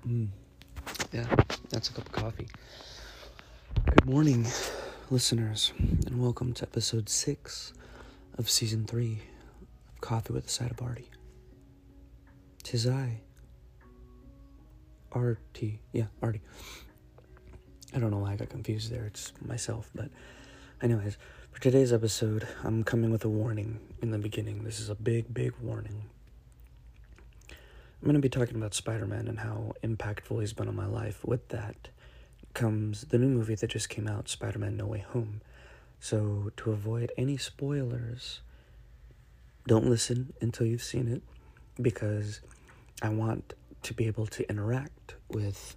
Yeah, that's a cup of coffee. Good morning, listeners, and welcome to episode 6 of season 3 of Coffee with a Side of Artie. 'Tis I, Artie. Yeah, Artie. I don't know why I got confused there. It's myself, but anyways, for today's episode, I'm coming with a warning in the beginning. This is a big warning. I'm going to be talking about Spider-Man and how impactful he's been on my life. With that comes the new movie that just came out, Spider-Man No Way Home. So to avoid any spoilers, don't listen until you've seen it, because I want to be able to interact with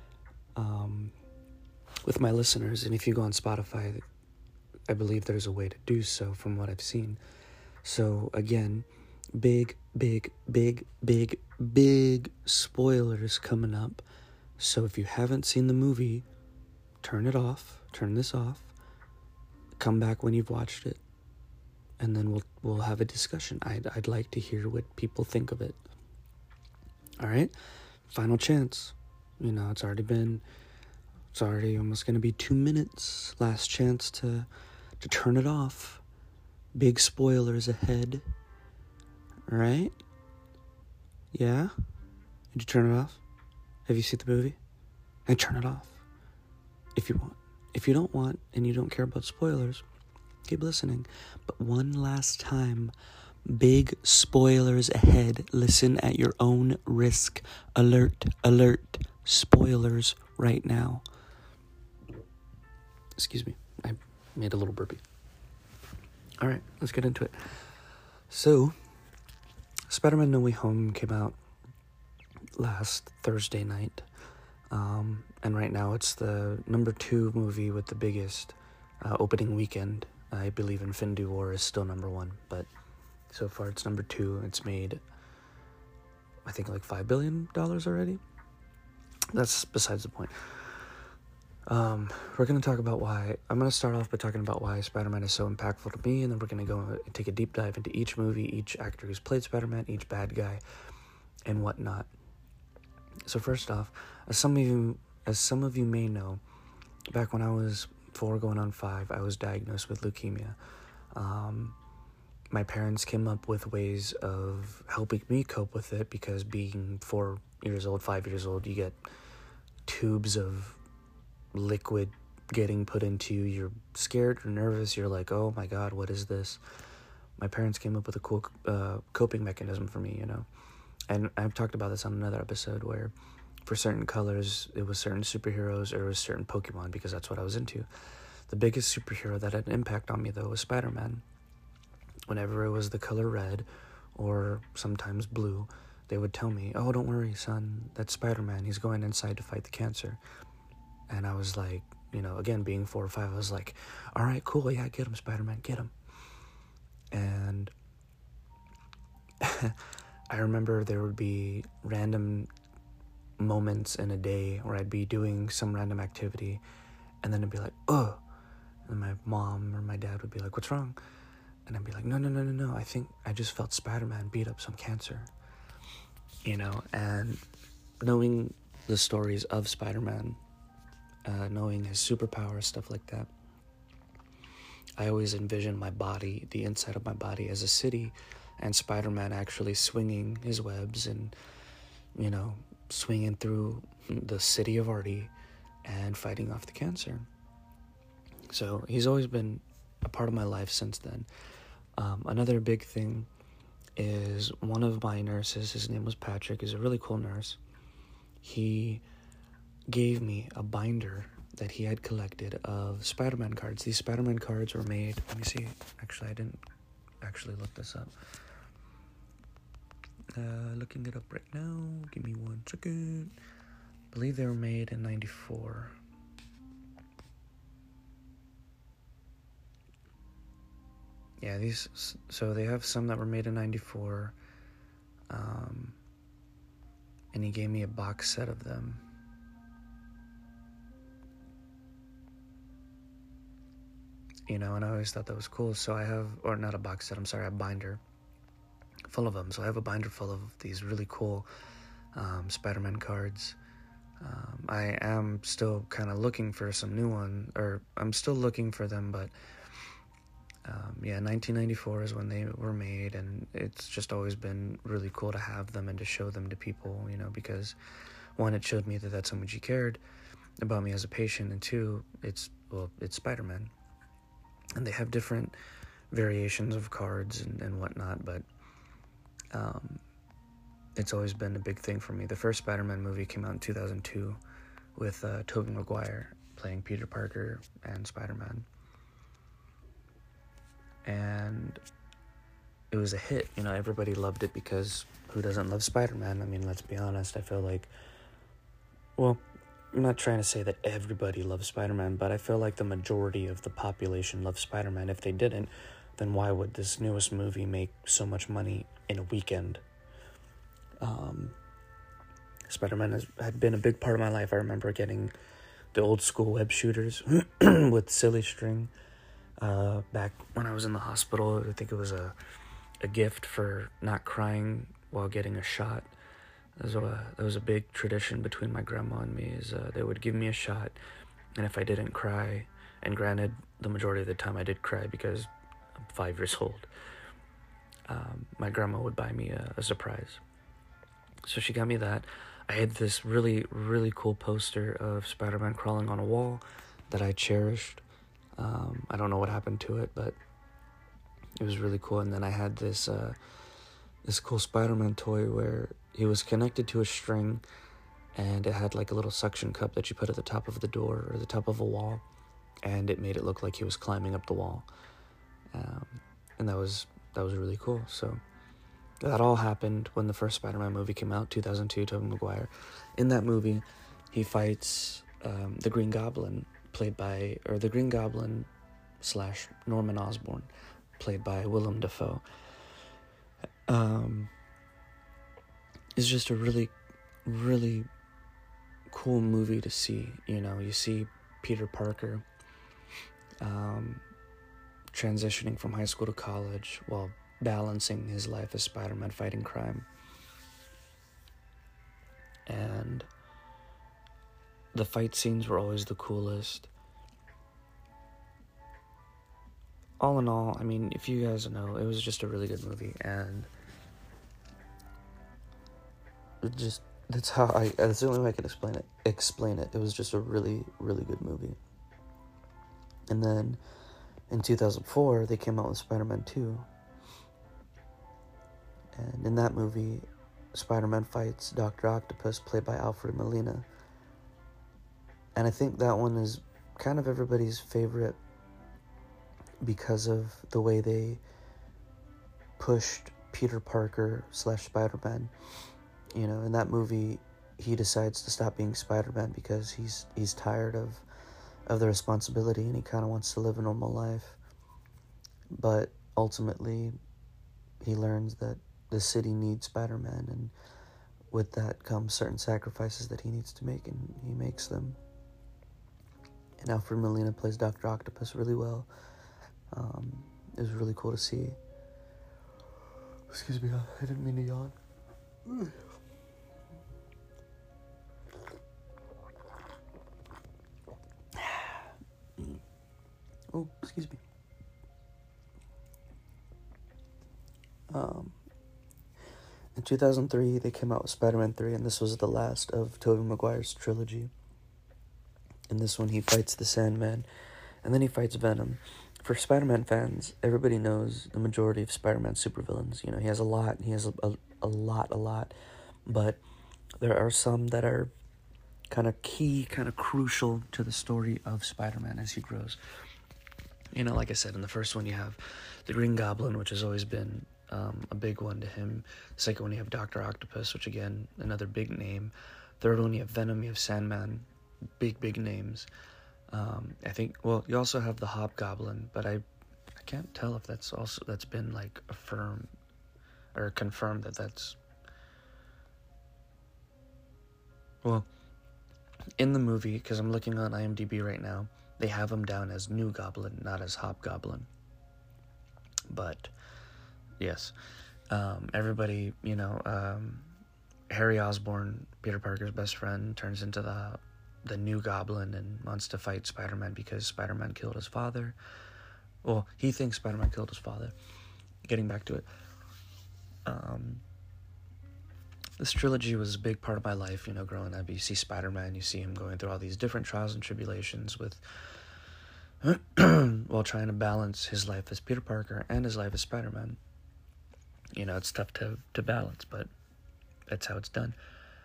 my listeners. And if you go on Spotify, I believe there's a way to do so from what I've seen. So again, big spoilers coming up. So if you haven't seen the movie, turn this off, come back when you've watched it, and then we'll have a discussion. I'd like to hear what people think of it. All right, final chance. It's already almost going to be 2 minutes. Last chance to turn it off. Big spoilers ahead. All right? Yeah? Did you turn it off? Have you seen the movie? And turn it off if you want. If you don't want and you don't care about spoilers, keep listening. But one last time, big spoilers ahead. Listen at your own risk. Alert. Spoilers right now. Excuse me. I made a little burpee. All right, let's get into it. So, Spider-Man No Way Home came out last Thursday night. And right now it's the number 2 movie with the biggest opening weekend. I believe Infinity War is still number 1, but so far it's number 2. It's made, I think, like $5 billion already. That's besides the point. We're going to talk about why. I'm going to start off by talking about why Spider-Man is so impactful to me, and then we're going to go and take a deep dive into each movie, each actor who's played Spider-Man, each bad guy, and whatnot. So first off, as some of you may know, back when I was 4 going on 5, I was diagnosed with leukemia. My parents came up with ways of helping me cope with it, because being 4 years old, 5 years old, you get tubes of liquid getting put into you. You're scared, you're nervous, you're like, oh my god, what is this? My parents came up with a cool coping mechanism for me, and I've talked about this on another episode, where for certain colors it was certain superheroes or it was certain Pokemon, because that's what I was into. The biggest superhero that had an impact on me, though, was Spider-Man. Whenever it was the color red or sometimes blue, they would tell me, oh, don't worry, son, that's Spider-Man, he's going inside to fight the cancer. And I was like, again, being 4 or 5, I was like, all right, cool, yeah, get him, Spider-Man, get him. And I remember there would be random moments in a day where I'd be doing some random activity, and then I'd be like, oh, and my mom or my dad would be like, what's wrong? And I'd be like, no, I think I just felt Spider-Man beat up some cancer. And knowing the stories of Spider-Man, knowing his superpowers, stuff like that, I always envisioned my body, the inside of my body, as a city, and Spider-Man actually swinging his webs and, swinging through the city of Artie and fighting off the cancer. So he's always been a part of my life since then. Another big thing is one of my nurses, his name was Patrick, is a really cool nurse. He gave me a binder that he had collected of Spider-Man cards. These Spider-Man cards were made, let me see, actually I didn't actually look this up. Looking it up right now, give me 1 second. I believe they were made in 94. Yeah, so they have some that were made in 94, and he gave me a box set of them. And I always thought that was cool. So I have, or not a box set, I'm sorry, a binder full of them. So I have a binder full of these really cool Spider-Man cards. I am still kind of looking for some new one, or I'm still looking for them, but 1994 is when they were made, and it's just always been really cool to have them and to show them to people, because one, it showed me that that's how much he cared about me as a patient, and two, it's Spider-Man, and they have different variations of cards and whatnot, but it's always been a big thing for me. The first Spider-Man movie came out in 2002 with Tobey Maguire playing Peter Parker and Spider-Man. And it was a hit, everybody loved it because who doesn't love Spider-Man? I mean, let's be honest, I feel like, well, I'm not trying to say that everybody loves Spider-Man, but I feel like the majority of the population loves Spider-Man. If they didn't, then why would this newest movie make so much money in a weekend? Spider-Man had been a big part of my life. I remember getting the old school web shooters with silly string back when I was in the hospital. I think it was a gift for not crying while getting a shot. That was a big tradition between my grandma and me, is they would give me a shot, and if I didn't cry, and granted, the majority of the time I did cry because I'm 5 years old, my grandma would buy me a surprise. So she got me that. I had this really, really cool poster of Spider-Man crawling on a wall that I cherished. I don't know what happened to it, but it was really cool. And then I had this cool Spider-Man toy where he was connected to a string, and it had like a little suction cup that you put at the top of the door or the top of a wall, and it made it look like he was climbing up the wall. And that was really cool. So that all happened when the first Spider-Man movie came out, 2002, Tobey Maguire. In that movie, he fights the Green Goblin, the Green Goblin / Norman Osborn, played by Willem Dafoe. It's just a really, really cool movie to see. You see Peter Parker transitioning from high school to college while balancing his life as Spider-Man fighting crime. And the fight scenes were always the coolest. All in all, I mean, if you guys know, it was just a really good movie, and that's the only way I can explain it. It was just a really, really good movie. And then in 2004, they came out with Spider-Man 2. And in that movie, Spider-Man fights Dr. Octopus, played by Alfred Molina. And I think that one is kind of everybody's favorite because of the way they pushed Peter Parker / Spider-Man. In that movie, he decides to stop being Spider-Man because he's tired of the responsibility, and he kind of wants to live a normal life. But ultimately, he learns that the city needs Spider-Man, and with that comes certain sacrifices that he needs to make, and he makes them. And Alfred Molina plays Dr. Octopus really well. It was really cool to see. Excuse me, I didn't mean to yawn. Oh, excuse me. In 2003, they came out with Spider-Man 3, and this was the last of Tobey Maguire's trilogy. In this one, he fights the Sandman, and then he fights Venom. For Spider-Man fans, everybody knows the majority of Spider-Man's supervillains. He has a lot, but there are some that are kind of key, kind of crucial to the story of Spider-Man as he grows. Like I said, in the first one, you have the Green Goblin, which has always been a big one to him. The second one, you have Dr. Octopus, which, again, another big name. Third one, you have Venom, you have Sandman, big names. I think, you also have the Hobgoblin, but I can't tell if that's been, like, affirmed or confirmed that's... Well, in the movie, because I'm looking on IMDb right now, they have him down as New Goblin, not as Hobgoblin. But, yes, everybody, Harry Osborn, Peter Parker's best friend, turns into the new Goblin and wants to fight Spider-Man because Spider-Man killed his father. Well, he thinks Spider-Man killed his father. Getting back to it. This trilogy was a big part of my life, growing up. You see Spider-Man, you see him going through all these different trials and tribulations with while trying to balance his life as Peter Parker and his life as Spider-Man. It's tough to balance, but that's how it's done.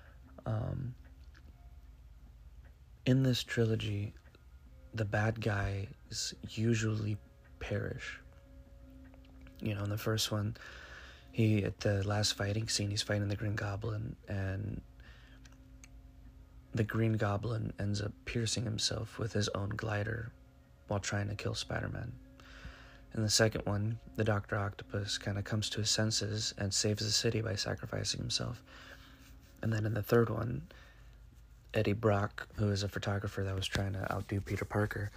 In this trilogy, the bad guys usually perish. In the first one, at the last fighting scene, he's fighting the Green Goblin, and the Green Goblin ends up piercing himself with his own glider while trying to kill Spider-Man. In the second one, the Dr. Octopus kind of comes to his senses and saves the city by sacrificing himself. And then in the third one, Eddie Brock, who is a photographer that was trying to outdo Peter Parker,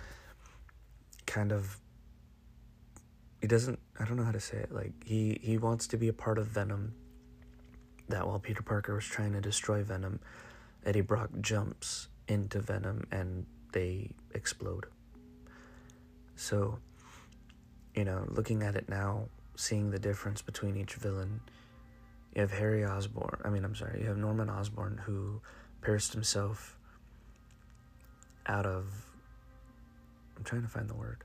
I don't know how to say it, he wants to be a part of Venom, that while Peter Parker was trying to destroy Venom, Eddie Brock jumps into Venom and they explode. So, looking at it now, seeing the difference between each villain, you have you have Norman Osborn, who pierced himself out of, I'm trying to find the word,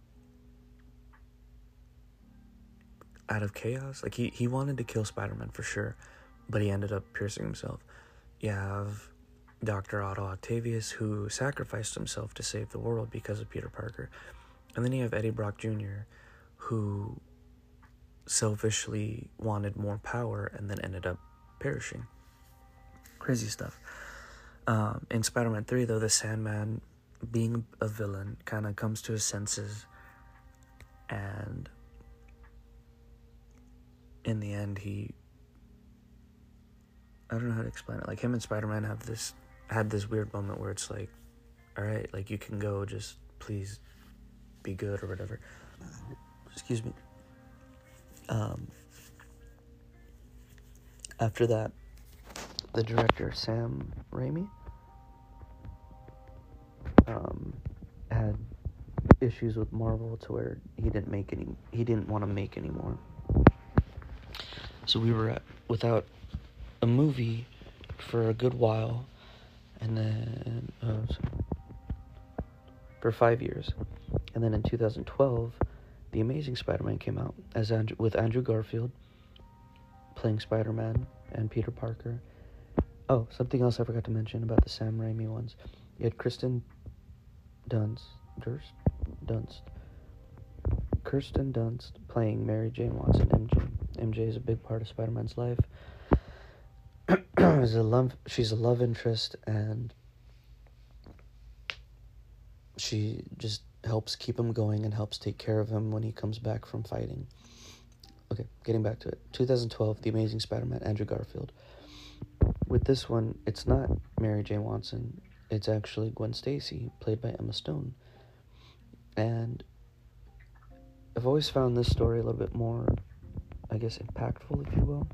out of chaos. He wanted to kill Spider-Man for sure, but he ended up piercing himself. You have Dr. Otto Octavius, who sacrificed himself to save the world because of Peter Parker. And then you have Eddie Brock Jr., who selfishly wanted more power and then ended up perishing. Crazy stuff. In Spider-Man 3, though, the Sandman, being a villain, kind of comes to his senses, and in the end, I don't know how to explain it. Him and Spider-Man had this weird moment where it's like, all right, you can go, just please be good or whatever. Excuse me. After that, the director, Sam Raimi, had issues with Marvel to where he didn't want to make anymore. So we were without a movie for a good while, and then for 5 years, and then in 2012, The Amazing Spider-Man came out with Andrew Garfield playing Spider-Man and Peter Parker. Oh, something else I forgot to mention about the Sam Raimi ones. You had Kirsten Dunst playing Mary Jane Watson, MJ. MJ is a big part of Spider-Man's life. She's a love interest, and she just helps keep him going and helps take care of him when he comes back from fighting. Okay, getting back to it. 2012, The Amazing Spider-Man, Andrew Garfield. With this one, it's not Mary Jane Watson. It's actually Gwen Stacy, played by Emma Stone. And I've always found this story a little bit more, I guess, impactful, if you will.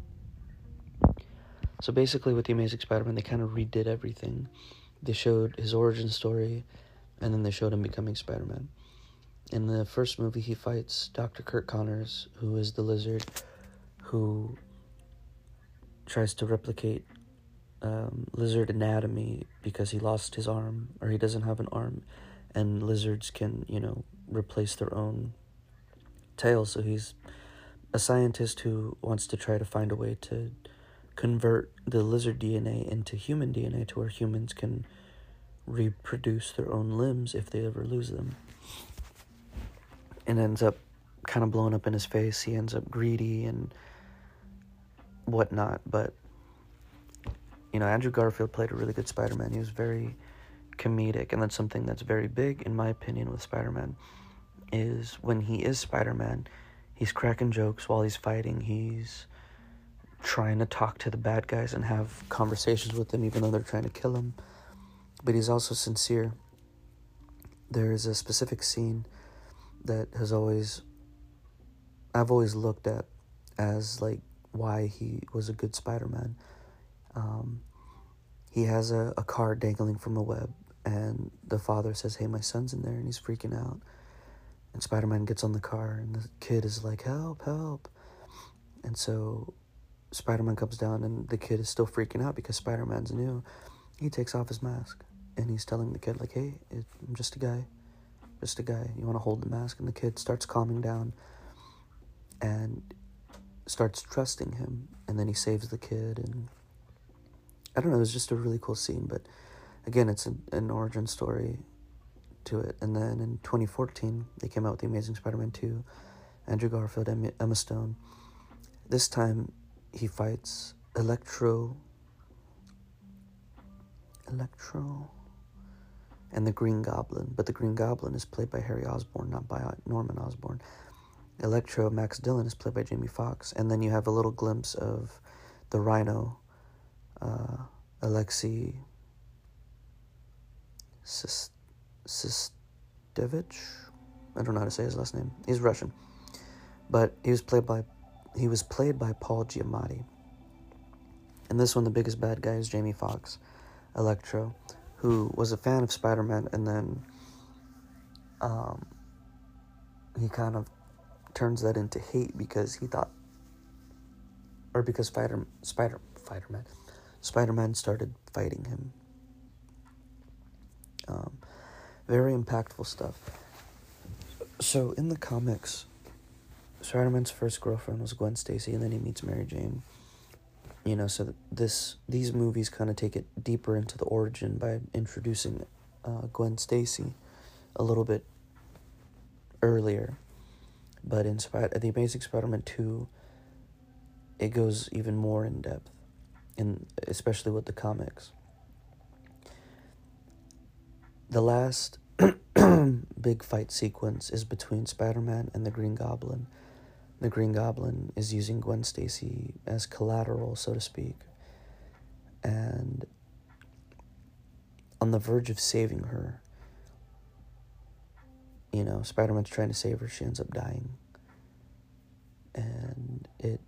So basically, with The Amazing Spider-Man, they kind of redid everything. They showed his origin story, and then they showed him becoming Spider-Man. In the first movie, he fights Dr. Curt Connors, who is the Lizard, who tries to replicate lizard anatomy because he lost his arm, or he doesn't have an arm, and lizards can, replace their own tails. So he's a scientist who wants to try to find a way to convert the lizard DNA into human DNA to where humans can reproduce their own limbs if they ever lose them. And ends up kind of blown up in his face. He ends up greedy and whatnot. But, Andrew Garfield played a really good Spider-Man. He was very comedic. And that's something that's very big, in my opinion, with Spider-Man, is when he is Spider-Man, he's cracking jokes while he's fighting. He's trying to talk to the bad guys and have conversations with them, even though they're trying to kill him. But he's also sincere. There is a specific scene that I've always looked at as why he was a good Spider-Man. He has a car dangling from a web, and the father says, "Hey, my son's in there," and he's freaking out. And Spider-Man gets on the car, and the kid is like, "Help, help." And so Spider-Man comes down, and the kid is still freaking out because Spider-Man's new. He takes off his mask, and he's telling the kid, like, "Hey, I'm just a guy. Just a guy. You want to hold the mask?" And the kid starts calming down and starts trusting him. And then he saves the kid, and I don't know, it was just a really cool scene. But again, it's an origin story to it. And then in 2014, they came out with The Amazing Spider-Man 2, Andrew Garfield, Emma Stone. This time, he fights Electro, and the Green Goblin. But the Green Goblin is played by Harry Osborn, not by Norman Osborn. Electro, Max Dillon, is played by Jamie Foxx. And then you have a little glimpse of the Rhino, Alexei Sistevich. I don't know how to say his last name. He's Russian. But he was played by Paul Giamatti. And this one, the biggest bad guy, is Jamie Foxx, Electro, who was a fan of Spider-Man, and then he kind of turns that into hate because he thought, or because Spider-Man started fighting him. Very impactful stuff. So in the comics, Spider-Man's first girlfriend was Gwen Stacy, and then he meets Mary Jane. You know, so these movies kind of take it deeper into the origin by introducing Gwen Stacy a little bit earlier. But in The Amazing Spider-Man 2, it goes even more in depth, especially with the comics. The last big fight sequence is between Spider-Man and the Green Goblin. The Green Goblin is using Gwen Stacy as collateral, so to speak, and on the verge of saving her. You know, Spider-Man's trying to save her, she ends up dying. And it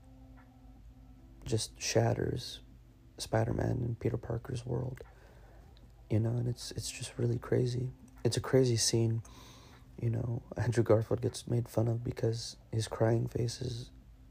just shatters Spider-Man and Peter Parker's world. You know, and it's just really crazy. It's a crazy scene. You know, Andrew Garfield gets made fun of because his crying face is...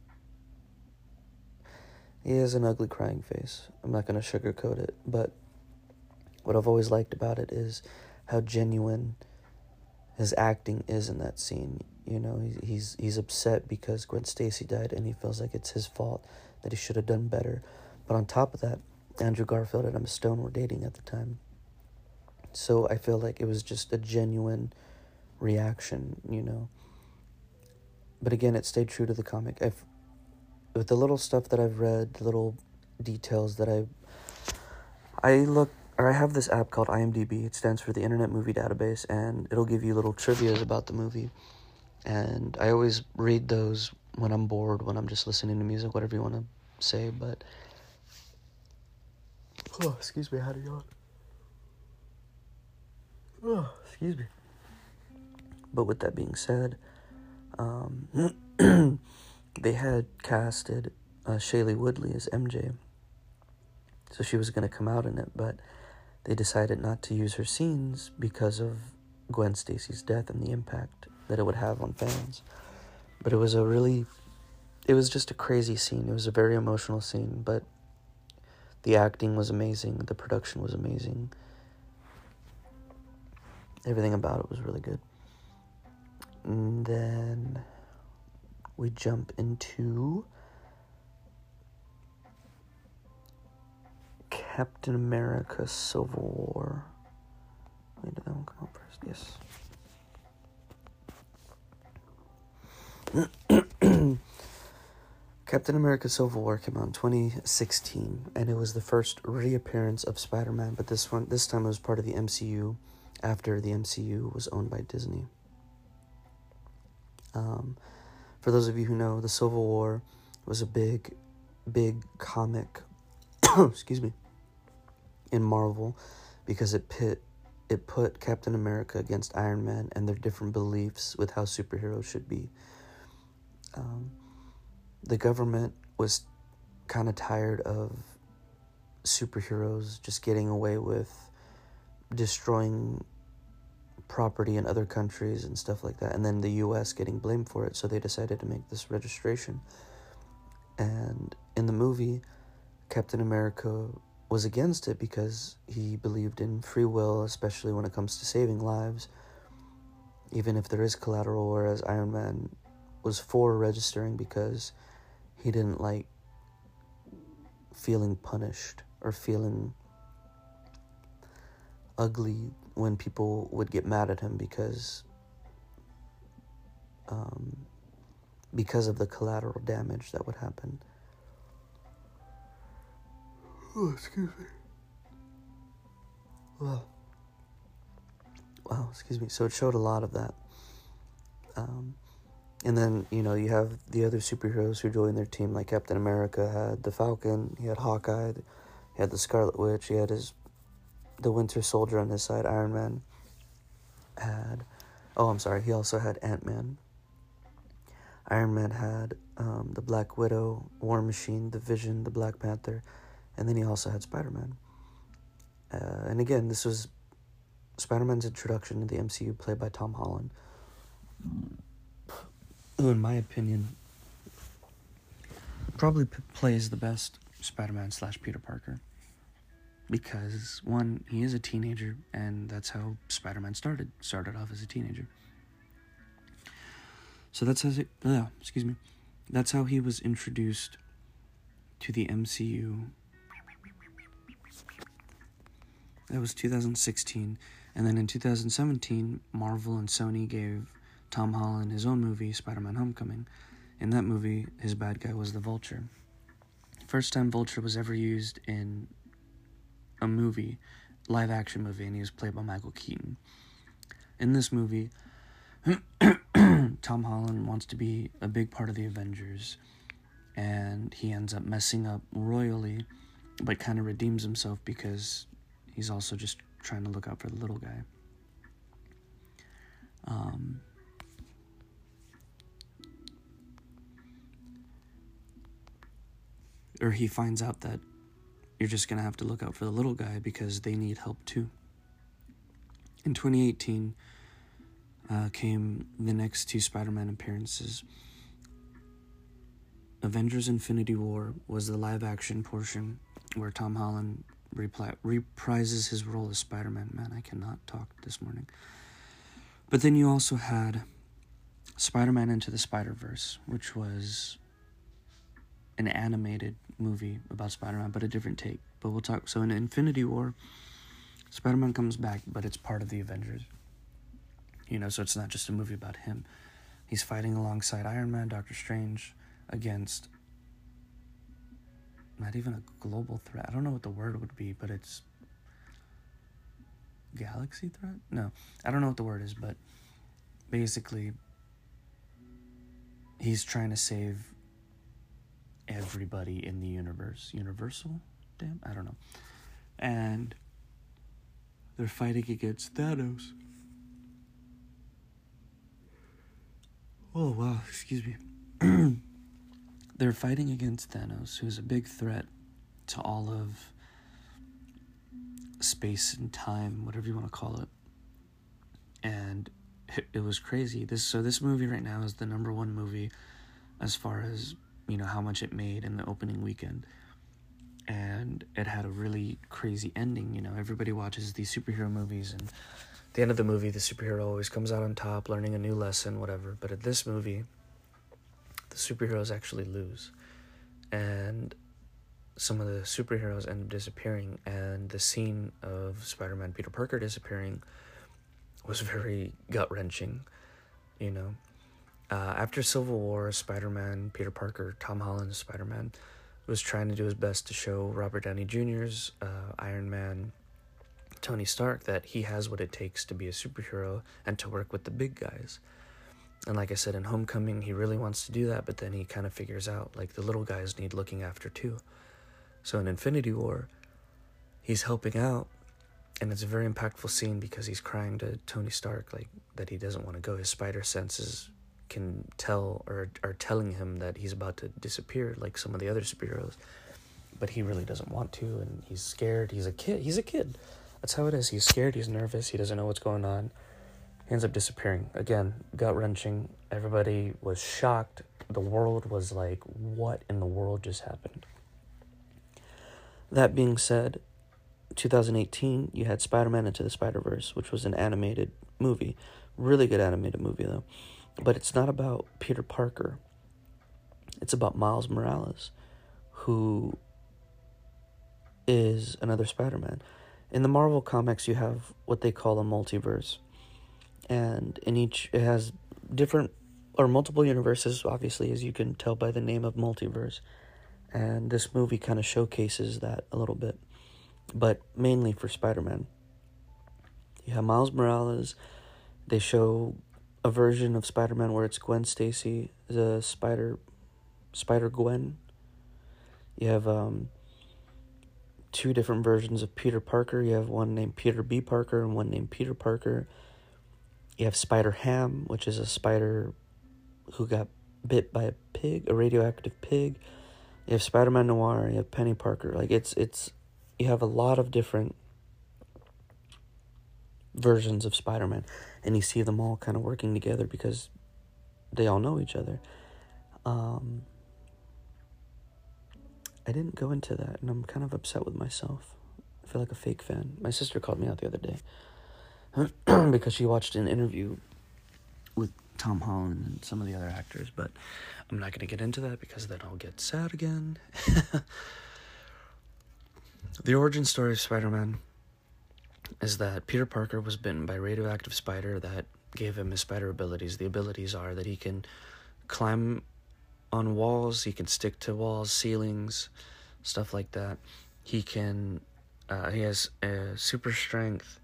He has an ugly crying face. I'm not going to sugarcoat it, but what I've always liked about it is how genuine his acting is in that scene. You know, he's upset because Gwen Stacy died, and he feels like it's his fault, that he should have done better. But on top of that, Andrew Garfield and Emma Stone were dating at the time. So I feel like it was just a genuine reaction, you know. But again, it stayed true to the comic. With the little stuff that I've read, the little details that I have this app called IMDb. It stands for the Internet Movie Database, and it'll give you little trivias about the movie. And I always read those when I'm bored, when I'm just listening to music, whatever you want to say. But excuse me, I had a yawn. Excuse me. But with that being said, they had casted Shailene Woodley as MJ, so she was going to come out in it, but they decided not to use her scenes because of Gwen Stacy's death and the impact that it would have on fans. But it was just a crazy scene. It was a very emotional scene, but the acting was amazing, the production was amazing. Everything about it was really good. And then we jump into Captain America Civil War. Wait, did that one come out first? Yes. Captain America Civil War came out in 2016, and it was the first reappearance of Spider-Man, but this time it was part of the MCU after the MCU was owned by Disney. For those of you who know, the Civil War was a big comic, excuse me, in Marvel, because it put Captain America against Iron Man and their different beliefs with how superheroes should be. The government was kind of tired of superheroes just getting away with destroying property in other countries and stuff like that, and then the US getting blamed for it, so they decided to make this registration. And in the movie, Captain America was against it because he believed in free will, especially when it comes to saving lives, even if there is collateral, whereas Iron Man was for registering because he didn't like feeling punished or feeling ugly when people would get mad at him because of the collateral damage that would happen. Oh, excuse me. Wow, excuse me. So it showed a lot of that. And then, you know, you have the other superheroes who joined their team, like Captain America had the Falcon, he had Hawkeye, he had the Scarlet Witch, he had the Winter Soldier on his side. Iron Man he also had Ant-Man. Iron Man had the Black Widow, War Machine, the Vision, the Black Panther, and then he also had Spider-Man. And again, this was Spider-Man's introduction to the MCU, played by Tom Holland, who, in my opinion, probably plays the best Spider-Man / Peter Parker. Because, one, he is a teenager, and that's how Spider-Man started off as a teenager. So that's how he was introduced to the MCU. That was 2016, and then in 2017, Marvel and Sony gave Tom Holland his own movie, Spider-Man Homecoming. In that movie, his bad guy was the Vulture. First time Vulture was ever used in a movie, live action movie, and he was played by Michael Keaton. In this movie, Tom Holland wants to be a big part of the Avengers, and he ends up messing up royally, but kind of redeems himself because he's also just trying to look out for the little guy. Or he finds out that you're just going to have to look out for the little guy because they need help too. In 2018 came the next two Spider-Man appearances. Avengers Infinity War was the live-action portion where Tom Holland reprises his role as Spider-Man. Man, I cannot talk this morning. But then you also had Spider-Man Into the Spider-Verse, which was an animated movie about Spider-Man, but a different take. But we'll talk. So in Infinity War, Spider-Man comes back, but it's part of the Avengers. You know, so it's not just a movie about him. He's fighting alongside Iron Man, Doctor Strange, against not even a global threat. I don't know what the word would be, but it's galaxy threat? No, I don't know what the word is, but basically he's trying to save everybody in the universe. Universal? Damn, I don't know. And they're fighting against Thanos. Oh, wow, excuse me. They're fighting against Thanos, who's a big threat to all of space and time, whatever you want to call it. And it was crazy. This movie right now is the number one movie as far as, you know, how much it made in the opening weekend. And it had a really crazy ending. You know, everybody watches these superhero movies, and at the end of the movie, the superhero always comes out on top, learning a new lesson, whatever. But at this movie, the superheroes actually lose. And some of the superheroes end up disappearing, and the scene of Spider-Man Peter Parker disappearing was very gut-wrenching, you know. After Civil War, Spider-Man, Peter Parker, Tom Holland's Spider-Man, was trying to do his best to show Robert Downey Jr.'s Iron Man, Tony Stark, that he has what it takes to be a superhero and to work with the big guys. And like I said, in Homecoming, he really wants to do that, but then he kind of figures out, like, the little guys need looking after too. So in Infinity War, he's helping out, and it's a very impactful scene because he's crying to Tony Stark, like, that he doesn't want to go. His spider senses can tell, or are telling him that he's about to disappear, like some of the other superheroes. but he really doesn't want to, and he's scared. He's a kid. That's how it is. He's scared, he's nervous, he doesn't know what's going on. He ends up disappearing. Again, gut-wrenching. Everybody was shocked. The world was like, what in the world just happened? That being said, 2018, you had Spider-Man Into the Spider-Verse, which was an animated movie. Really good animated movie, though. But it's not about Peter Parker. It's about Miles Morales, who is another Spider-Man. In the Marvel comics, you have what they call a multiverse. And in each, it has different, or multiple universes, obviously, as you can tell by the name of multiverse. And this movie kind of showcases that a little bit, but mainly for Spider-Man. You have Miles Morales. They show a version of Spider-Man where it's Gwen Stacy, the Spider-Gwen. You have two different versions of Peter Parker. You have one named Peter B. Parker and one named Peter Parker. You have Spider-Ham, which is a spider who got bit by a pig, a radioactive pig. You have Spider-Man Noir, you have Penny Parker. Like, it's you have a lot of different versions of Spider-Man, and you see them all kind of working together because they all know each other. I didn't go into that, and I'm kind of upset with myself. I feel like a fake fan. My sister called me out the other day because she watched an interview with Tom Holland and some of the other actors, but I'm not going to get into that because then I'll get sad again. The origin story of Spider-Man is that Peter Parker was bitten by a radioactive spider that gave him his spider abilities. The abilities are that he can climb on walls, he can stick to walls, ceilings, stuff like that. He can, he has super strength,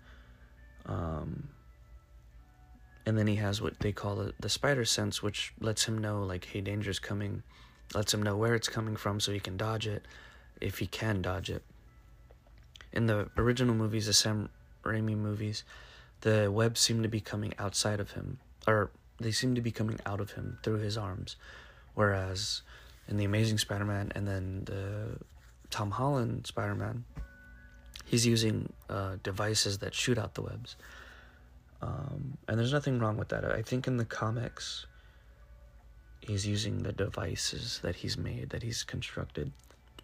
and then he has what they call the spider sense, which lets him know, like, hey, danger's coming, lets him know where it's coming from so he can dodge it, if he can dodge it. In the original movies, the Sam Raimi movies, the webs seem to be coming outside of him, or they seem to be coming out of him through his arms, whereas in The Amazing Spider-Man and then the Tom Holland Spider-Man, he's using devices that shoot out the webs. And there's nothing wrong with that. I think in the comics, he's using the devices that he's made, that he's constructed.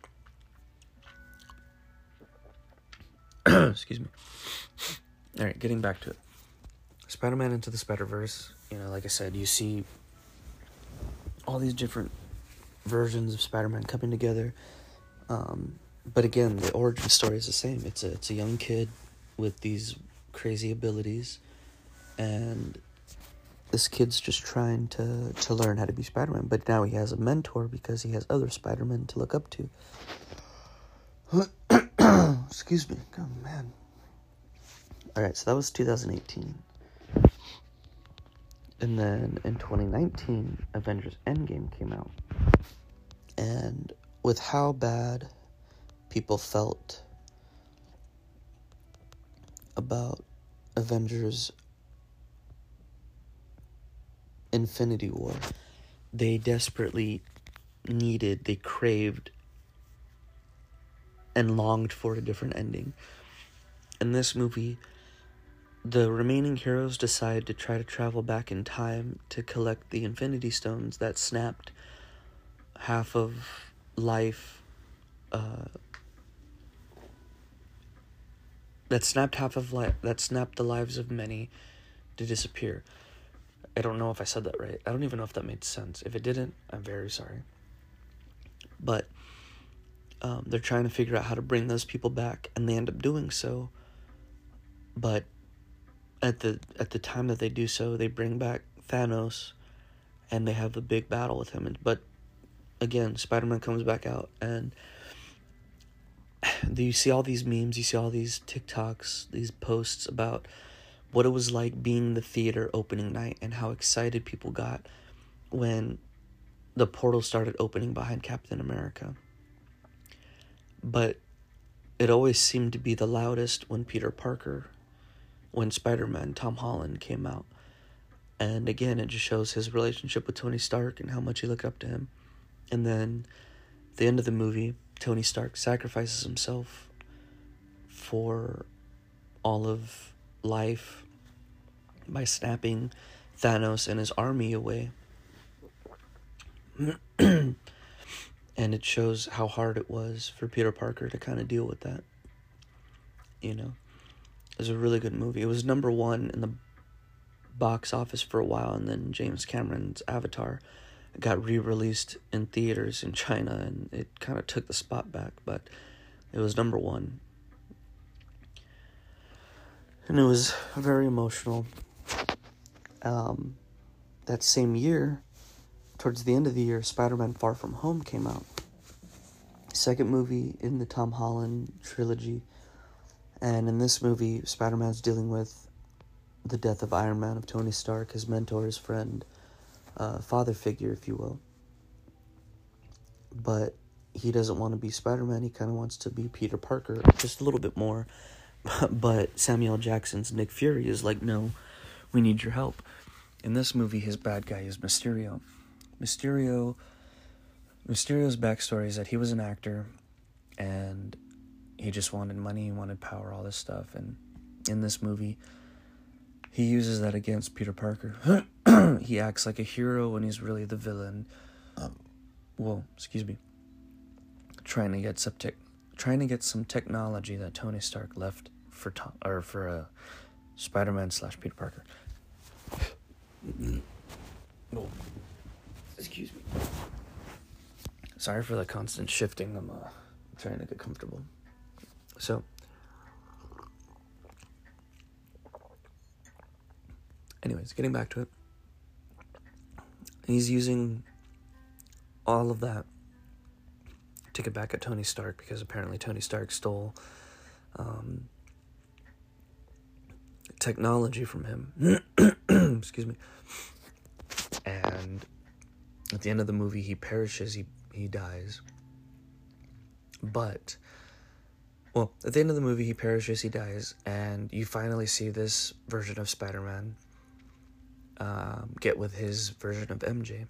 Excuse me. Alright, getting back to it. Spider-Man Into the Spider-Verse, like I said, you see all these different versions of Spider-Man coming together. But again, the origin story is the same. It's a young kid with these crazy abilities, and this kid's just trying to learn how to be Spider-Man, but now he has a mentor because he has other Spider-Men to look up to. Excuse me. Oh, man. Alright, so that was 2018. And then in 2019, Avengers Endgame came out. And with how bad people felt about Avengers Infinity War, they desperately they craved and longed for a different ending. In this movie, the remaining heroes decide to try to travel back in time to collect the Infinity Stones that snapped half of life, that snapped the lives of many to disappear. I don't know if I said that right. I don't even know if that made sense. If it didn't, I'm very sorry. But they're trying to figure out how to bring those people back, and they end up doing so. But at the time that they do so, they bring back Thanos, and they have a big battle with him. But again, Spider-Man comes back out, and you see all these memes, you see all these TikToks, these posts about what it was like being the theater opening night and how excited people got when the portal started opening behind Captain America. But it always seemed to be the loudest when Spider-Man, Tom Holland, came out. And again, it just shows his relationship with Tony Stark and how much he looked up to him. And then, at the end of the movie, Tony Stark sacrifices himself for all of life by snapping Thanos and his army away. And it shows how hard it was for Peter Parker to kind of deal with that. You know, it was a really good movie. It was number one in the box office for a while, and then James Cameron's Avatar got re-released in theaters in China, and it kind of took the spot back, but it was number one. And it was very emotional. That same year, towards the end of the year, Spider-Man Far From Home came out. Second movie in the Tom Holland trilogy. And in this movie, Spider-Man's dealing with the death of Iron Man, of Tony Stark, his mentor, his friend, father figure, if you will. But he doesn't want to be Spider-Man. He kind of wants to be Peter Parker, just a little bit more. But Samuel L. Jackson's Nick Fury is like, no, we need your help. In this movie, his bad guy is Mysterio. Mysterio's backstory is that he was an actor, and he just wanted money, he wanted power, all this stuff. And in this movie, he uses that against Peter Parker. He acts like a hero when he's really the villain. Trying to get some technology that Tony Stark left for Spider-Man / Peter Parker. Oh, excuse me. Sorry for the constant shifting. I'm trying to get comfortable. So, anyways, getting back to it. He's using all of that to get back at Tony Stark, because apparently Tony Stark stole technology from him. Excuse me. And at the end of the movie, he perishes, he dies. But, well, at the end of the movie, he perishes, he dies, and you finally see this version of Spider-Man get with his version of MJ.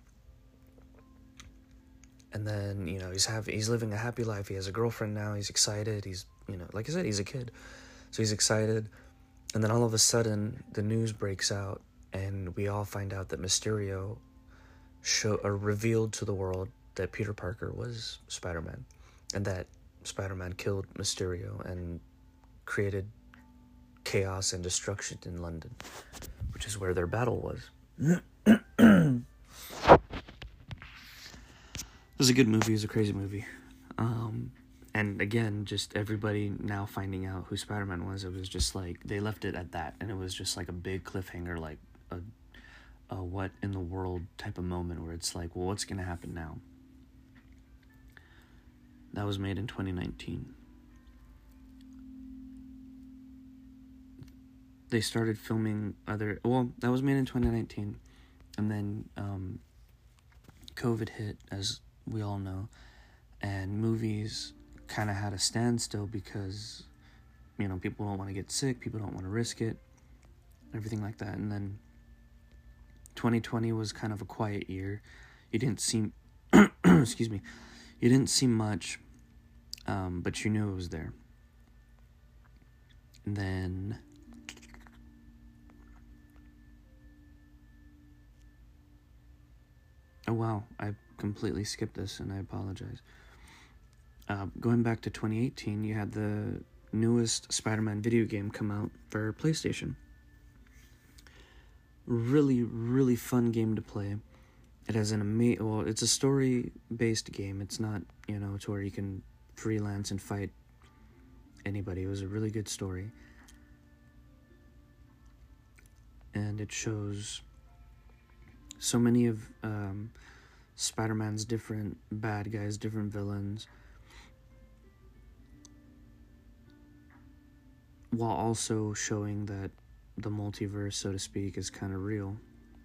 And then, you know, he's living a happy life. He has a girlfriend now. He's excited. He's, you know, like I said, he's a kid. So he's excited. And then all of a sudden, the news breaks out, and we all find out that Mysterio revealed to the world that Peter Parker was Spider-Man, and that Spider-Man killed Mysterio and created chaos and destruction in London, which is where their battle was. It was a good movie. It was a crazy movie. And again, just everybody now finding out who Spider-Man was, it was just like, they left it at that, and it was just like a big cliffhanger, like a what in the world type of moment, where it's like, well, what's going to happen now? That was made in 2019. They started filming that was made in 2019, and then COVID hit, as we all know, and movies kind of had a standstill because, you know, people don't want to get sick, people don't want to risk it, everything like that. And then 2020 was kind of a quiet year. You didn't see excuse me, you didn't see much, but you knew it was there. And then oh wow, I completely skipped this, and I apologize. Going back to 2018, you had the newest Spider-Man video game come out for PlayStation. Really, really fun game to play. It has it's a story-based game. It's not, you know, to where you can freelance and fight anybody. It was a really good story. And it shows so many of Spider-Man's different bad guys, different villains, while also showing that the multiverse, so to speak, is kind of real.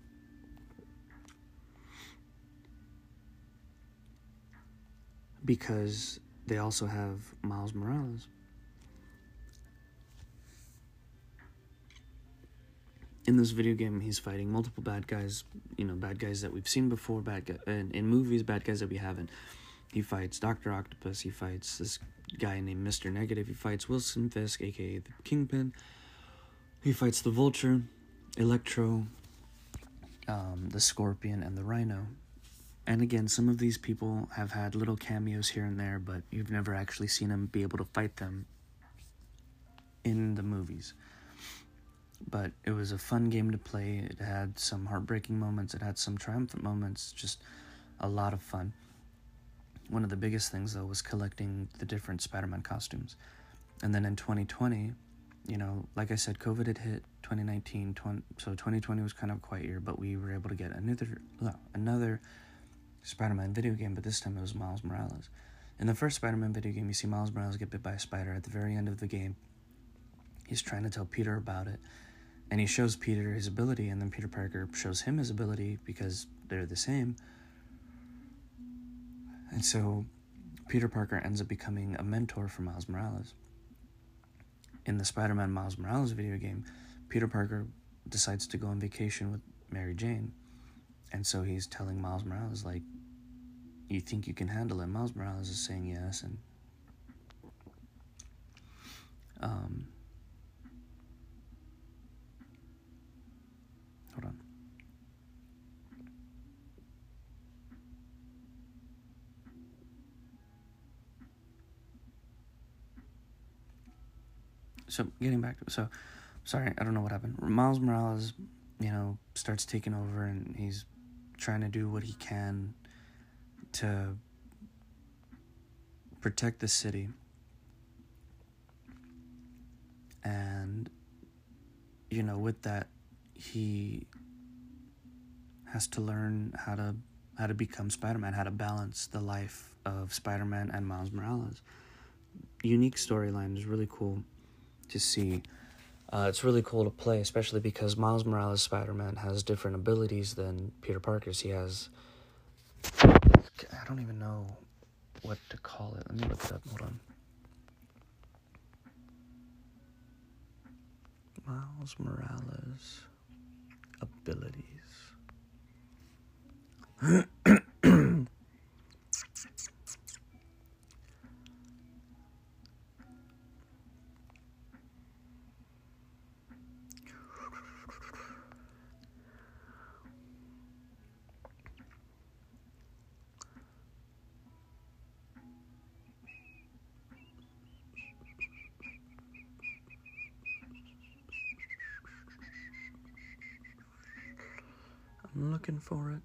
Because they also have Miles Morales. In this video game, he's fighting multiple bad guys, you know, bad guys that we've seen before, in movies, bad guys that we haven't. He fights Dr. Octopus. He fights this guy named Mr. Negative. He fights Wilson Fisk, aka the Kingpin. He fights the Vulture, Electro, the Scorpion, and the Rhino. And again, some of these people have had little cameos here and there, but you've never actually seen them be able to fight them in the movies. But it was a fun game to play. It had some heartbreaking moments. It had some triumphant moments. Just a lot of fun. One of the biggest things, though, was collecting the different Spider-Man costumes. And then in 2020, like I said, COVID had hit 2019, so 2020 was kind of a quiet year, but we were able to get another Spider-Man video game, but this time it was Miles Morales. In the first Spider-Man video game, you see Miles Morales get bit by a spider. At the very end of the game, he's trying to tell Peter about it, and he shows Peter his ability, and then Peter Parker shows him his ability because they're the same. And so Peter Parker ends up becoming a mentor for Miles Morales. In the Spider-Man Miles Morales video game, Peter Parker decides to go on vacation with Mary Jane. And so he's telling Miles Morales, like, you think you can handle it? Miles Morales is saying yes, and hold on. So, getting back to... So, sorry, I don't know what happened. Miles Morales, starts taking over, and he's trying to do what he can to protect the city. And, with that, he has to learn how to become Spider-Man, how to balance the life of Spider-Man and Miles Morales. Unique storyline is really cool to see. It's really cool to play, especially because Miles Morales Spider-Man has different abilities than Peter Parker's. He has... I don't even know what to call it. Let me look it up. Hold on. Miles Morales abilities. I'm looking for it.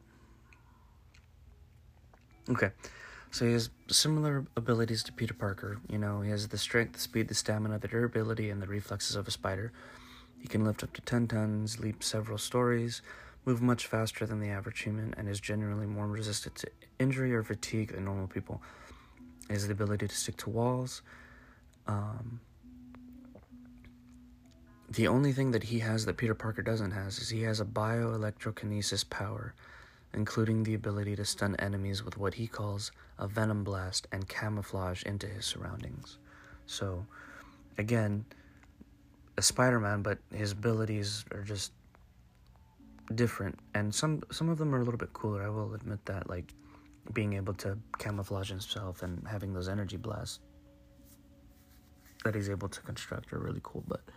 Okay, so he has similar abilities to Peter Parker. He has the strength, the speed, the stamina, the durability, and the reflexes of a spider. He can lift up to 10 tons, leap several stories, move much faster than the average human, and is generally more resistant to injury or fatigue than normal people. He has the ability to stick to walls. The only thing that he has that Peter Parker doesn't have is he has a bioelectrokinesis power, including the ability to stun enemies with what he calls a venom blast and camouflage into his surroundings. So, again, a Spider-Man, but his abilities are just different, and some of them are a little bit cooler, I will admit that, like being able to camouflage himself and having those energy blasts that he's able to construct are really cool. But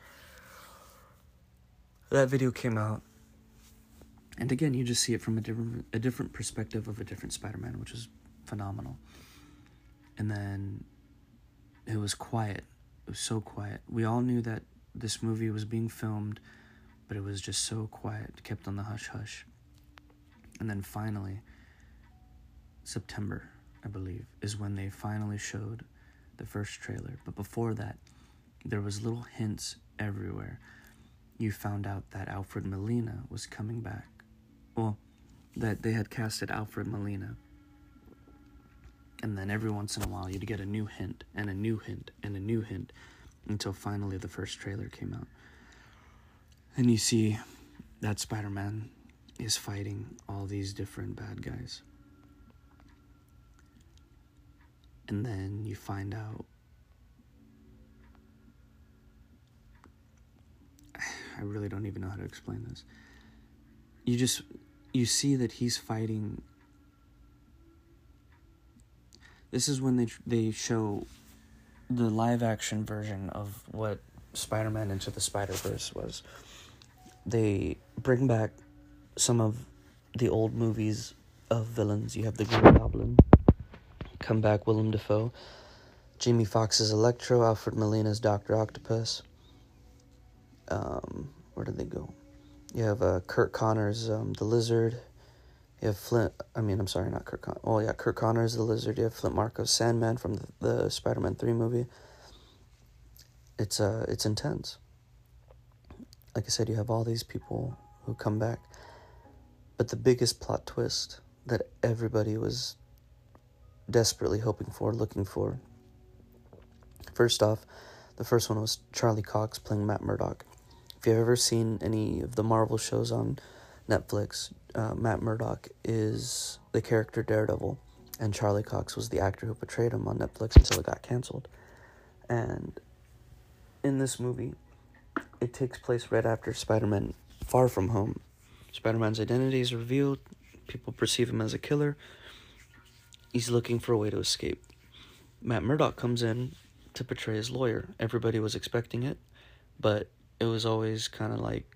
that video came out, and again, you just see it from a different perspective of a different Spider-Man, which is phenomenal. And then it was quiet. It was so quiet. We all knew that this movie was being filmed, but it was just so quiet, kept on the hush-hush. And then finally, September, I believe, is when they finally showed the first trailer. But before that, there was little hints everywhere. You found out that Alfred Molina was coming back. Well, that they had casted Alfred Molina. And then every once in a while, you'd get a new hint, and a new hint, and a new hint, until finally the first trailer came out. And you see that Spider-Man is fighting all these different bad guys. And then you find out... I really don't even know how to explain this. You see that he's fighting This is when they show the live-action version of what Spider-Man Into the Spider-Verse was. They bring back some of the old movies of villains. You have the Green Goblin, come back Willem Dafoe, Jamie Foxx's Electro, Alfred Molina's Dr. Octopus. Where did they go? You have Kurt Connors, the Lizard. You have Kurt Connors, the Lizard. You have Flint Marko's Sandman from the Spider-Man 3 movie. It's intense. Like I said, you have all these people who come back. But the biggest plot twist that everybody was desperately looking for. First off, the first one was Charlie Cox playing Matt Murdock. If you've ever seen any of the Marvel shows on Netflix, Matt Murdock is the character Daredevil, and Charlie Cox was the actor who portrayed him on Netflix until it got canceled. And in this movie, it takes place right after Spider-Man Far From Home. Spider-Man's identity is revealed. People perceive him as a killer. He's looking for a way to escape. Matt Murdock comes in to portray his lawyer. Everybody was expecting it, but it was always kind of like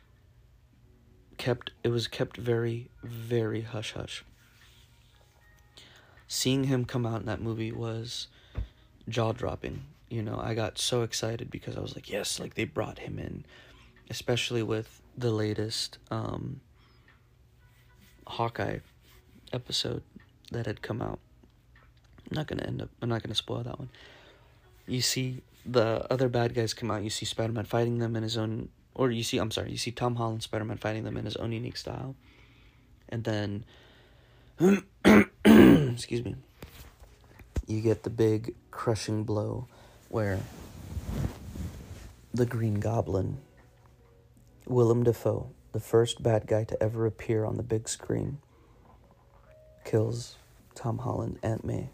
kept very, very hush-hush. Seeing him come out in that movie was jaw-dropping. You know, I got so excited because I was like, yes, like they brought him in, especially with the latest Hawkeye episode that had come out. I'm not gonna spoil that one. You see the other bad guys come out. You see Spider-Man fighting them in his own, you see Tom Holland Spider-Man fighting them in his own unique style. And then, excuse me, you get the big crushing blow where the Green Goblin, Willem Dafoe, the first bad guy to ever appear on the big screen, kills Tom Holland, Aunt May.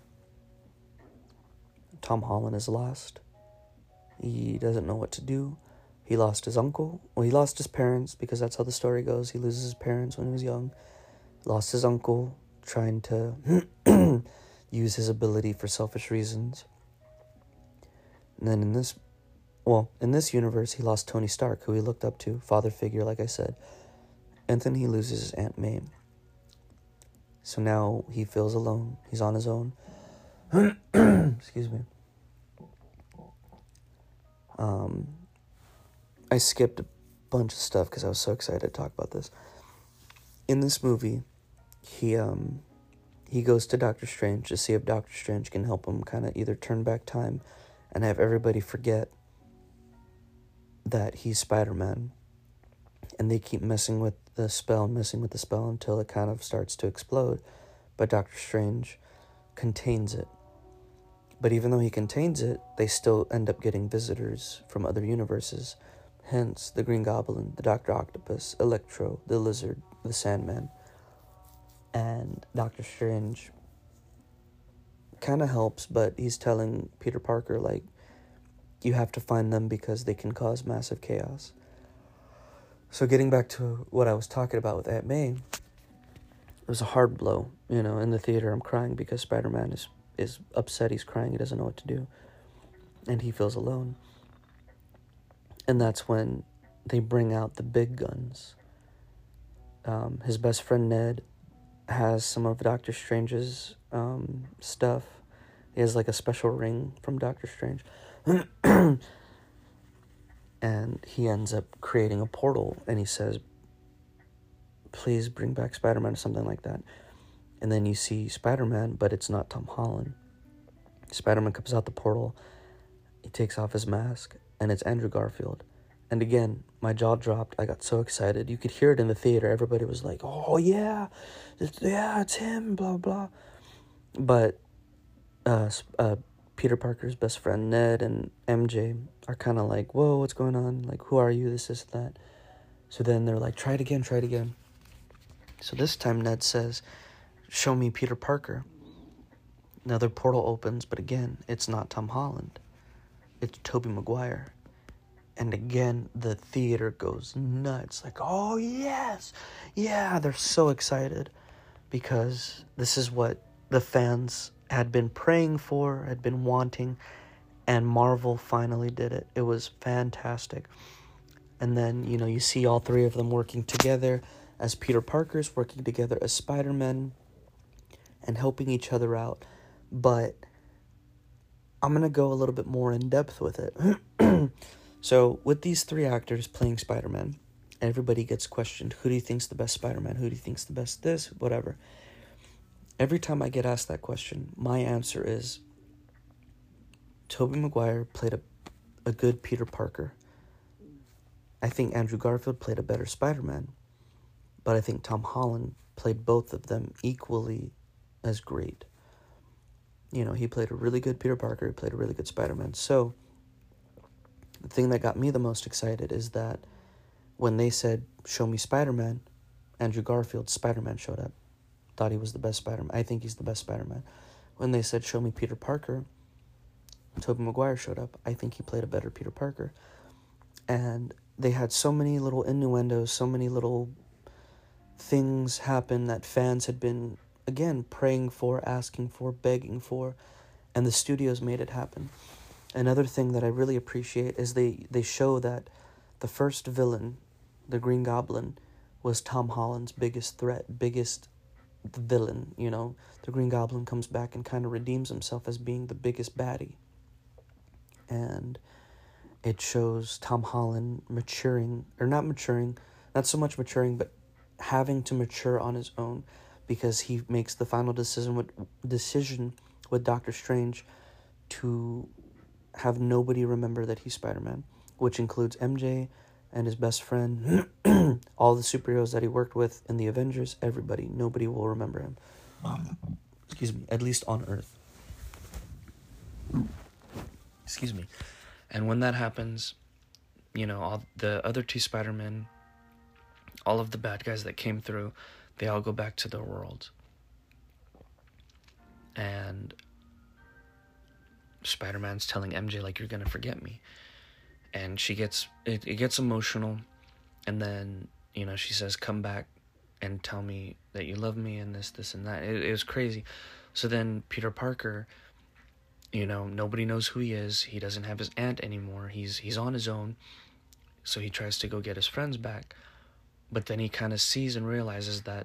Tom Holland is lost. He doesn't know what to do. He lost his uncle. Well, he lost his parents because that's how the story goes. He loses his parents when he was young. Lost his uncle trying to use his ability for selfish reasons. And then in this universe, he lost Tony Stark, who he looked up to, father figure, like I said. And then he loses his Aunt May. So now he feels alone. He's on his own. Excuse me. I skipped a bunch of stuff because I was so excited to talk about this. In this movie, he goes to Doctor Strange to see if Doctor Strange can help him kind of either turn back time and have everybody forget that he's Spider-Man. And they keep messing with the spell until it kind of starts to explode. But Doctor Strange contains it. But even though he contains it, they still end up getting visitors from other universes. Hence, the Green Goblin, the Dr. Octopus, Electro, the Lizard, the Sandman. And Doctor Strange kind of helps, but he's telling Peter Parker, like, you have to find them because they can cause massive chaos. So getting back to what I was talking about with Aunt May, it was a hard blow. You know, in the theater, I'm crying because Spider-Man is upset. He's crying. He doesn't know what to do. And he feels alone. And that's when they bring out the big guns. His best friend Ned has some of Doctor Strange's stuff. He has like a special ring from Doctor Strange. And he ends up creating a portal, and he says, please bring back Spider-Man or something like that. And then you see Spider-Man, but it's not Tom Holland. Spider-Man comes out the portal, he takes off his mask, and it's Andrew Garfield. And again, my jaw dropped. I got so excited. You could hear it in the theater. Everybody was like, oh yeah, it's him, blah, blah. But Peter Parker's best friend Ned and MJ are kind of like, whoa, what's going on? Like, who are you? This, that. So then they're like, try it again. So this time Ned says, show me Peter Parker. Another portal opens, but again, it's not Tom Holland. It's Tobey Maguire. And again, the theater goes nuts. Like, oh, yes. Yeah, they're so excited because this is what the fans had been praying for, had been wanting, and Marvel finally did it. It was fantastic. And then, you see all three of them working together as Peter Parkers, working together as Spider-Man, and helping each other out. But I'm going to go a little bit more in depth with it. So, with these three actors playing Spider-Man, everybody gets questioned, who do you think's the best Spider-Man? Who do you think's the best this? Whatever. Every time I get asked that question, my answer is Tobey Maguire played a good Peter Parker. I think Andrew Garfield played a better Spider-Man. But I think Tom Holland played both of them equally as great. He played a really good Peter Parker, he played a really good Spider-Man. So, the thing that got me the most excited is that when they said, show me Spider-Man, Andrew Garfield's Spider-Man showed up. Thought he was the best Spider-Man. I think he's the best Spider-Man. When they said, show me Peter Parker, Tobey Maguire showed up. I think he played a better Peter Parker. And they had so many little innuendos, so many little things happen that fans had been, again, praying for, asking for, begging for, and the studios made it happen. Another thing that I really appreciate is they show that the first villain, the Green Goblin, was Tom Holland's biggest threat, biggest villain, The Green Goblin comes back and kind of redeems himself as being the biggest baddie. And it shows Tom Holland maturing, or not maturing, not so much maturing, but having to mature on his own, because he makes the final decision with Doctor Strange to have nobody remember that he's Spider-Man, which includes MJ and his best friend, all the superheroes that he worked with in the Avengers, everybody. Nobody will remember him. Excuse me, at least on Earth. Excuse me. And when that happens, all the other two Spider-Men, all of the bad guys that came through, they all go back to their world. And Spider-Man's telling MJ, like, you're gonna forget me. And she gets, it gets emotional. And then, she says, come back and tell me that you love me and this and that. It was crazy. So then Peter Parker, nobody knows who he is. He doesn't have his aunt anymore. He's on his own. So he tries to go get his friends back. But then he kind of sees and realizes that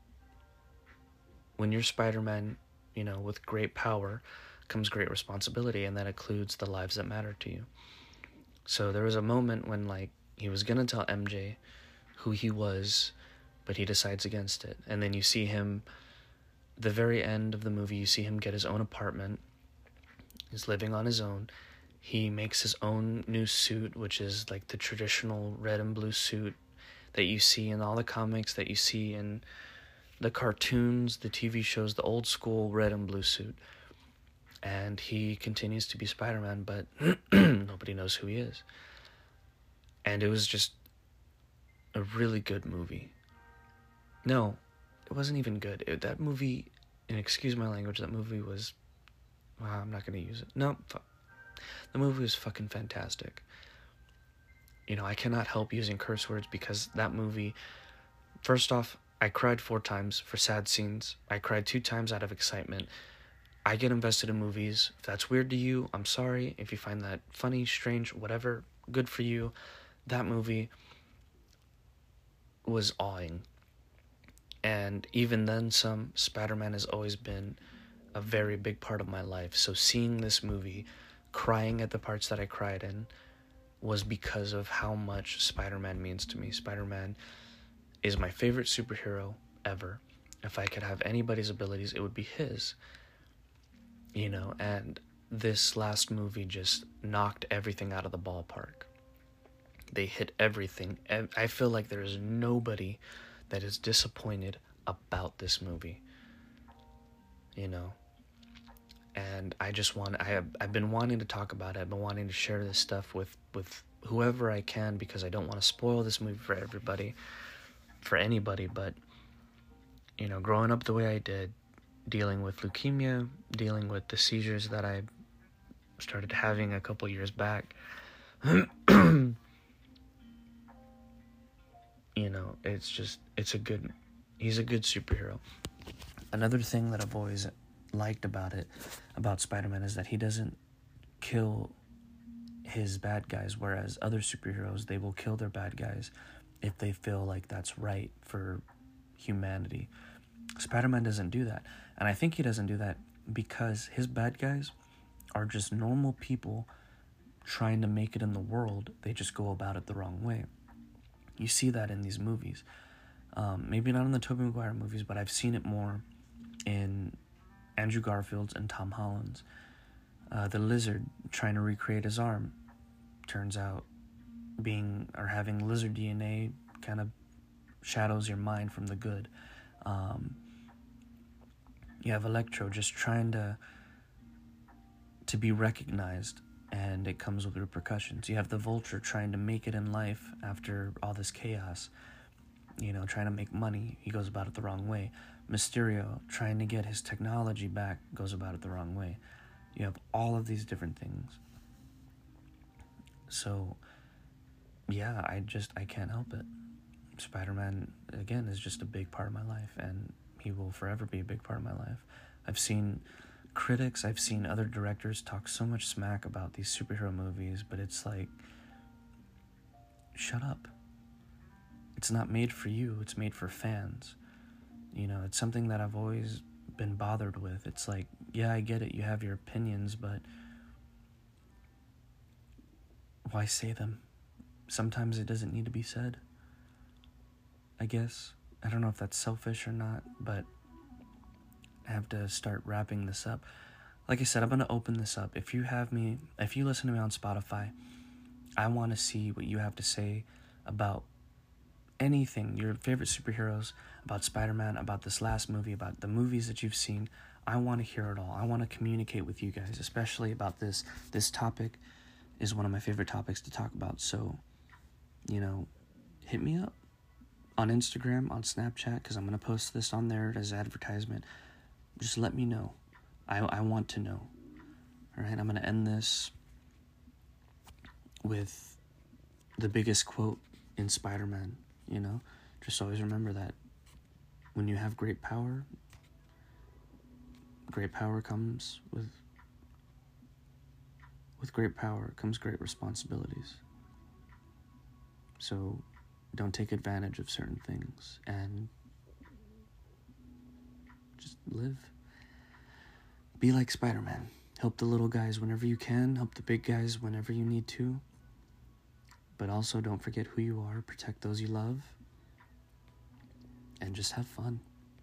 when you're Spider-Man, with great power comes great responsibility, and that includes the lives that matter to you. So there was a moment when, he was going to tell MJ who he was, but he decides against it. And then you see him, the very end of the movie, you see him get his own apartment. He's living on his own. He makes his own new suit, which is the traditional red and blue suit that you see in all the comics, that you see in the cartoons, the TV shows, the old school red and blue suit. And he continues to be Spider-Man, but nobody knows who he is. And it was just a really good movie. No, it wasn't even good. That movie, and excuse my language, that movie was... I'm not going to use it. No, the movie was fucking fantastic. I cannot help using curse words because that movie... First off, I cried 4 times for sad scenes. I cried 2 times out of excitement. I get invested in movies. If that's weird to you, I'm sorry. If you find that funny, strange, whatever, good for you. That movie was awing. And even then, Spider-Man has always been a very big part of my life. So seeing this movie, crying at the parts that I cried in, was because of how much Spider-Man means to me. Spider-Man is my favorite superhero ever. If I could have anybody's abilities, it would be his. And this last movie just knocked everything out of the ballpark. They hit everything. I feel like there is nobody that is disappointed about this movie. And I've been wanting to talk about it. I've been wanting to share this stuff with whoever I can, because I don't want to spoil this movie for everybody, for anybody. But, growing up the way I did, dealing with leukemia, dealing with the seizures that I started having a couple years back, he's a good superhero. Another thing that I've always liked about Spider-Man, is that he doesn't kill his bad guys, whereas other superheroes, they will kill their bad guys if they feel like that's right for humanity. Spider-Man doesn't do that, and I think he doesn't do that because his bad guys are just normal people trying to make it in the world. They just go about it the wrong way. You see that in these movies. Maybe not in the Tobey Maguire movies, but I've seen it more in Andrew Garfield's and Tom Holland's. The Lizard trying to recreate his arm turns out having lizard DNA kind of shadows your mind from the good. You have Electro just trying to be recognized, and it comes with repercussions. You have the Vulture trying to make it in life after all this chaos, trying to make money. He goes about it the wrong way. Mysterio trying to get his technology back, goes about it the wrong way. You have all of these different things. So, yeah, I can't help it. Spider-Man, again, is just a big part of my life, and he will forever be a big part of my life. I've seen critics, I've seen other directors talk so much smack about these superhero movies, but it's like, shut up. It's not made for you, it's made for fans. It's something that I've always been bothered with. It's like, yeah, I get it, you have your opinions, but why say them? Sometimes it doesn't need to be said, I guess. I don't know if that's selfish or not, but I have to start wrapping this up. Like I said, I'm going to open this up. If you listen to me on Spotify, I want to see what you have to say about anything, your favorite superheroes, about Spider-Man, about this last movie, about the movies that you've seen. I want to hear it all. I want to communicate with you guys, especially about this. This topic is one of my favorite topics to talk about. So, hit me up on Instagram, on Snapchat, because I'm going to post this on there as advertisement. Just let me know. I want to know. All right, I'm going to end this with the biggest quote in Spider-Man, Just always remember that when you have great power comes with great power comes great responsibilities. So don't take advantage of certain things and just live. Be like Spider-Man. Help the little guys whenever you can. Help the big guys whenever you need to. But also don't forget who you are. Protect those you love. And just have fun.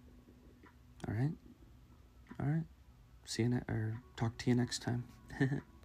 All right? See you talk to you next time.